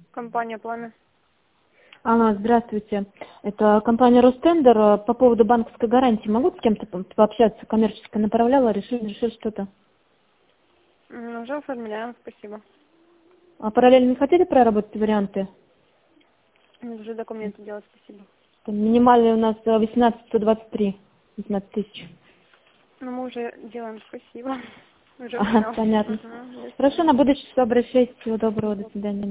Компания «Пламя». Алло, здравствуйте. Это компания «Ростендер». По поводу банковской гарантии могу с кем-то пообщаться? Коммерческое направляла, решили что-то. Уже оформляем, спасибо. А параллельно не хотели проработать варианты? Уже документы делать, спасибо. Там минимальный у нас 18-123, 15 тысяч. Ну, мы уже делаем, спасибо. Уже Ага, понял. понятно. Угу, Хорошо, на будущее обращайтесь. Всего доброго, до свидания.